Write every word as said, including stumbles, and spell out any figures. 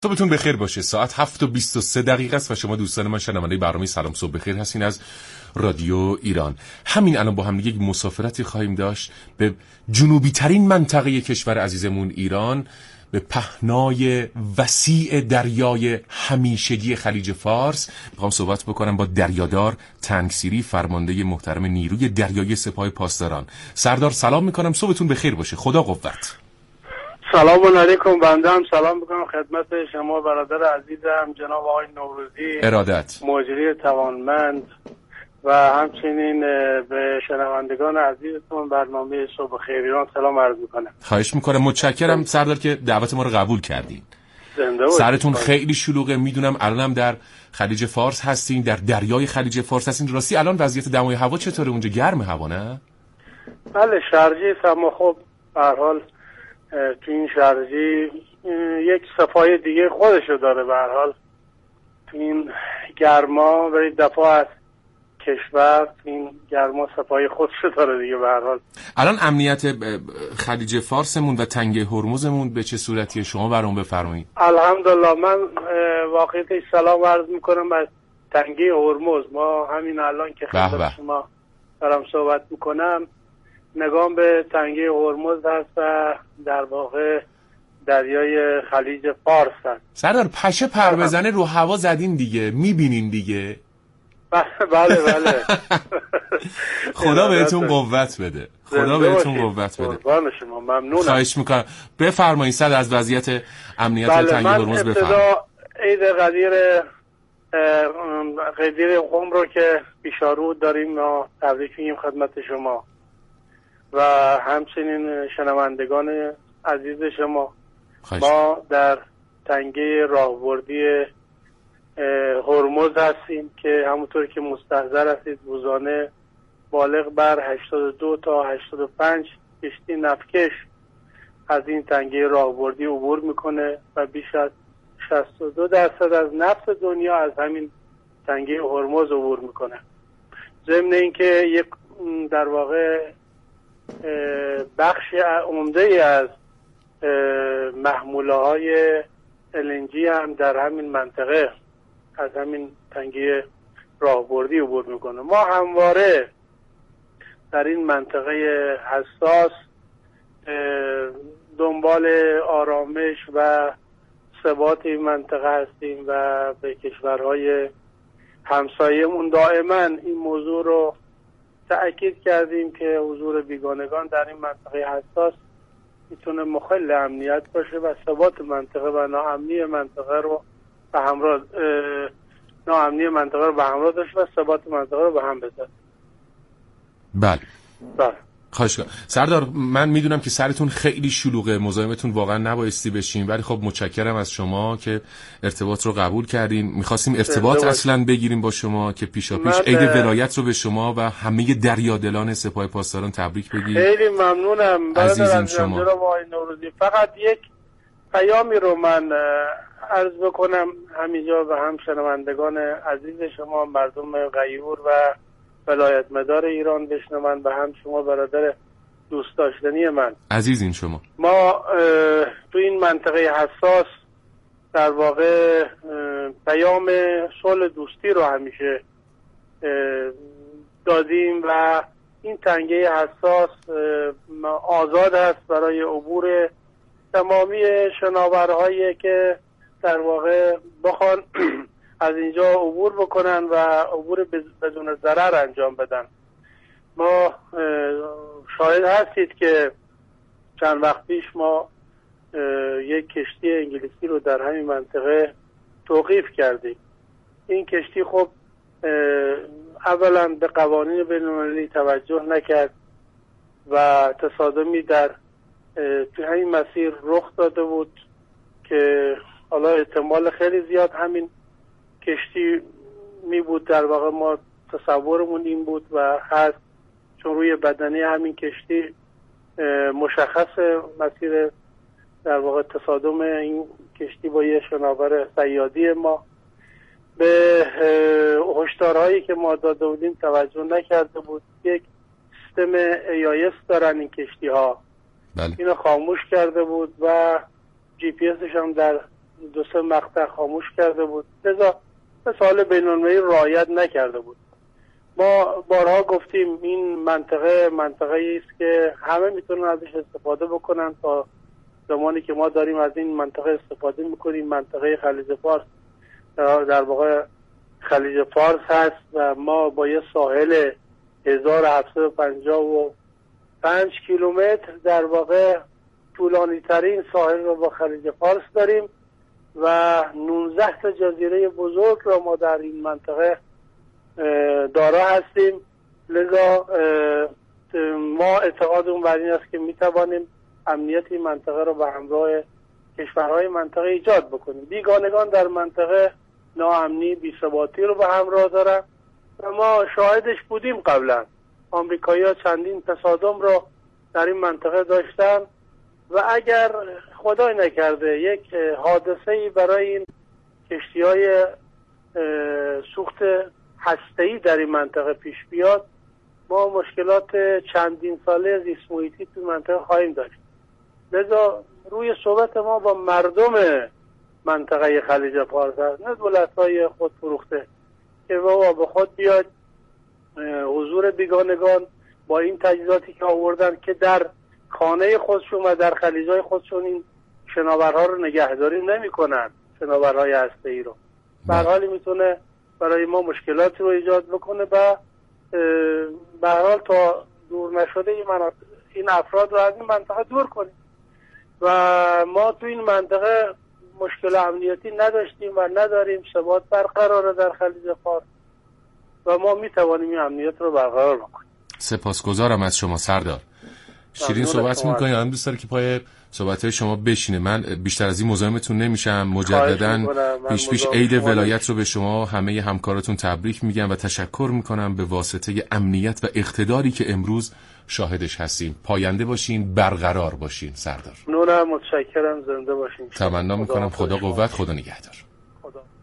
صبحتون بخیر باشه. ساعت هفت و بیست و سه دقیقه است و شما دوستان من شنونده برنامه سلام صبح بخیر هستین از رادیو ایران. همین الان با هم یک مسافرتی خواهیم داشت به جنوبی ترین منطقه کشور عزیزمون ایران، به پهنای وسیع دریای همیشگی خلیج فارس. میخوام صحبت بکنم با دریادار تنگسیری، فرمانده محترم نیروی دریایی سپاه پاسداران. سردار سلام میکنم، صبحتون بخیر باشه. خدا قوت. سلام علیکم. بنده هم سلام میکنم خدمت شما برادر عزیزم جناب آقای نوروزی ارادت، مجری توانمند، و همچنین به شنوندگان عزیزتون برنامه صبح خیر ایران سلام عرض میکنم. خواهش میکنم. متشکرم سردار که دعوت ما رو قبول کردین. زنده باشید. سرتون خیلی شلوغه، میدونم الانم در خلیج فارس هستین، در دریای خلیج فارس هستین. راستی الان وضعیت دمای هوا چطوره اونجا؟ گرم هوا نه؟ بله شرجی است، اما خب به هر حال تو این شرجی یک صفای دیگه خودشو داره. به هر حال تو این گرما برای دفاع از کشور این گرما صفای خودشو داره دیگه. به هر حال الان امنیت خلیج فارسمون و تنگه هرمزمون به چه صورتیه؟ شما برام بفرمایید. الحمدلله من واقعیتش سلام عرض میکنم از تنگه هرمز. ما همین الان که خدمت شما دارم صحبت میکنم نگام به تنگه هرمز هست و در واقع دریای خلیج فارس هست. سردار پشه پر بزنه رو هوا زدین دیگه، میبینین دیگه. بله بله. خدا بهتون قوت بده. خدا بهتون قوت بده. قربان شما، ممنونم. خواهش میکنم. بفرمایید صد از وضعیت امنیت بله تنگه هرمز بفرمایید. ابتدا عید قدیر قدیر قم رو که پیشارو داریم ما تبریک میگیم خدمت شما و همچنین شنوندگان عزیز شما. خواهش. ما در تنگه راهبردی هرمز هستیم که همونطور که مستحضر هستید روزانه بالغ بر هشتاد و دو تا هشتاد و پنج کشتی نفتکش از این تنگه راهبردی عبور میکنه و بیش از شصت و دو درصد از نفت دنیا از همین تنگه هرمز عبور میکنه. ضمن اینکه یک در واقع بخش عمده از محموله های ال ان جی هم در همین منطقه از همین تنگه راهبردی عبور میکنه. ما همواره در این منطقه حساس دنبال آرامش و ثبات این منطقه هستیم و به کشورهای همسایه‌مون دائما این موضوع رو تأکید کردیم که حضور بیگانگان در این منطقه حساس میتونه مخل امنیت باشه و ثبات منطقه و ناامنی منطقه رو به همراه ناامنی منطقه رو به همراه داشته و ثبات منطقه رو به هم بزنه. بله. بله. خواهش کنم. سردار من میدونم که سرتون خیلی شلوغه، مزاحمتون واقعا نبایستی بشیم، ولی خب متشکرم از شما که ارتباط رو قبول کردین. میخواستیم ارتباط اصلا بگیریم با شما که پیشا پیش عید ولایت رو به شما و همه دریادلان سپاه پاسداران تبریک بگیم. خیلی ممنونم عزیزم شما. فقط یک پیامی رو من عرض بکنم همینجا و هم شنوندگان عزیز شما مردم غیور و ولایت مدار ایران بشنون و هم شما برادر دوست داشتنی من عزیزین شما. ما تو این منطقه حساس در واقع پیام صلح دوستی رو همیشه دادیم و این تنگه حساس آزاد است برای عبور تمامی شناورهایی که در واقع بخوان از اینجا عبور بکنن و عبور بدون ضرر انجام بدن. ما شاهد هستید که چند وقت پیش ما یک کشتی انگلیسی رو در همین منطقه توقیف کردیم. این کشتی خب اولا به قوانین بین‌المللی توجه نکرد و تصادمی در تو همین مسیر رخ داده بود که حالا احتمال خیلی زیاد همین کشتی می بود. در واقع ما تصورمون این بود و هست، چون روی بدنه همین کشتی مشخص مسیر در واقع تصادم این کشتی با یه شناور صیادی ما. به هشدارهایی که ما داده بودیم توجه نکرده بود. یک سیستم ای آی اس دارن این کشتی ها. بله. اینو خاموش کرده بود و جی پی اسش هم در دو سه مقطع خاموش کرده بود، لذا مثال بین‌المللی رعایت نکرده بود. ما بارها گفتیم این منطقه منطقه‌ای است که همه میتونن ازش استفاده بکنن. تا زمانی که ما داریم از این منطقه استفاده میکنیم، منطقه خلیج فارس در واقع خلیج فارس هست و ما با یه ساحل هزار و هفتصد و پنجاه و پنج کیلومتر در واقع طولانی ترین ساحل رو با خلیج فارس داریم و نوزده تا جزیره بزرگ رو ما در این منطقه دارا هستیم. لذا ما اعتقادمون بر این است که میتوانیم امنیت این منطقه رو به همراه کشورهای منطقه ایجاد بکنیم. بیگانگان در منطقه ناامنی، بی‌ثباتی رو به همراه دارن و ما شاهدش بودیم. قبلا آمریکایی‌ها چندین تصادم رو در این منطقه داشتن و اگر خدای نکرده یک حادثه‌ای برای این کشتی‌های سوخت هسته‌ای در این منطقه پیش بیاد، ما مشکلات چندین ساله زیست محیطی تو منطقه خواهیم داشت. لذا روی صحبت ما با مردم منطقه خلیج فارس هست، نه دولت‌های خود فروخته که بابا به خود بیاد حضور بیگانگان با این تجهیزاتی که آوردن که در خانه خودشون و در خلیج‌های خودشون این شناورها رو نگهداری نمی‌کنن، شناورهای هسته‌ای رو. به هر حال میتونه برای ما مشکلاتی رو ایجاد بکنه و به هر حال تا دور نشده این, این افراد رو از این منطقه دور کنیم و ما تو این منطقه مشکل امنیتی نداشتیم و نداریم. ثبات برقراره در خلیج فارس و ما میتوانیم این امنیت رو برقرار بکنیم. سپاسگزارم از شما سردار. شیرین صحبت می‌کنی، آدم دوست داره که پای صحبت‌های شما بشینه. من بیشتر از این مزاحمتون نمیشم. مجدداً پیش پیش عید ولایت رو به شما همه همکاراتون تبریک میگم و تشکر میکنم به واسطه امنیت و اقتداری که امروز شاهدش هستیم. پاینده باشین، برقرار باشین سردار. نورم، متشکرم، زنده باشین. تمنا میکنم. خدا قوت، خدا نگهدار.